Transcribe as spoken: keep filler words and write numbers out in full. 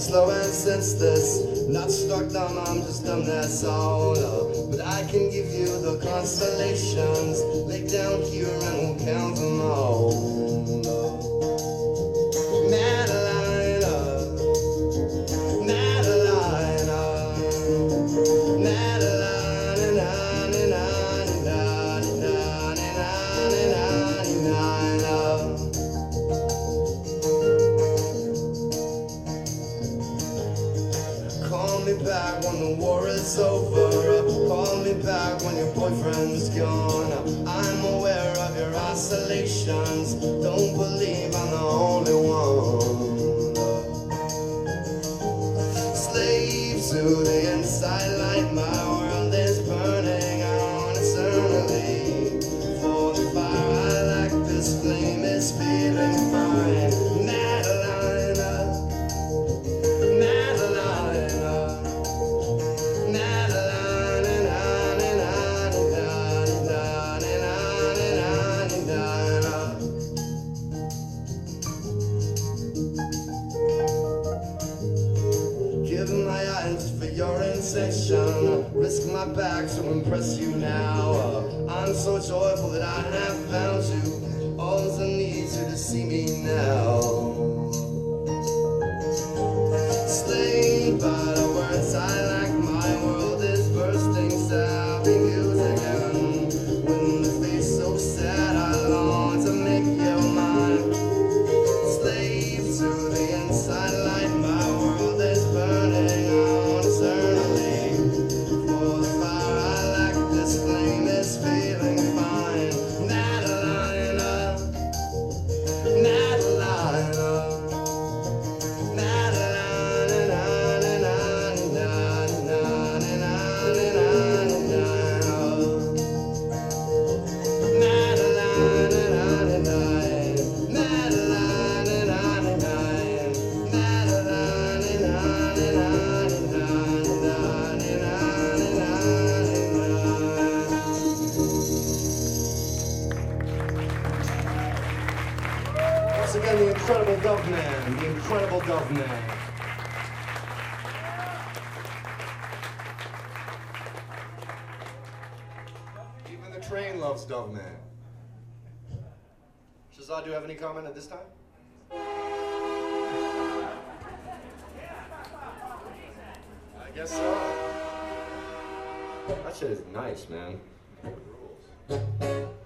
slow and senseless, not struck dumb, I'm just dumb, that's all. Uh, but I can give you the constellations, lay down here and we'll count them all. Uh, Madeline, uh, Madeline, uh, Madeline, na na na na na na na na na na. Call me back when the war is over. Call me back when your boyfriend's gone. I'm aware of your oscillations. Don't believe I'm the only one. Slave to the inside light, my world is burning on eternally. For the fire I like, this flame is feeling fine. Madeline, Madeline, Madeline, give my eyes for your intention. Risk my back to impress you now. I'm so joyful that I have found you. All I need you to see me now. Slain by the words I like, my world is bursting, sappy music, and when the face so sad, I long to make you mine. Slave to the inside light, my world is burning on eternally. For the fire I like, this flame is feeling fine. Madeline, Madeline, once again, the incredible Doveman, the incredible Doveman. Even the train loves Doveman. Shazad, do you have any comment at this time? I guess so. That shit is nice, man.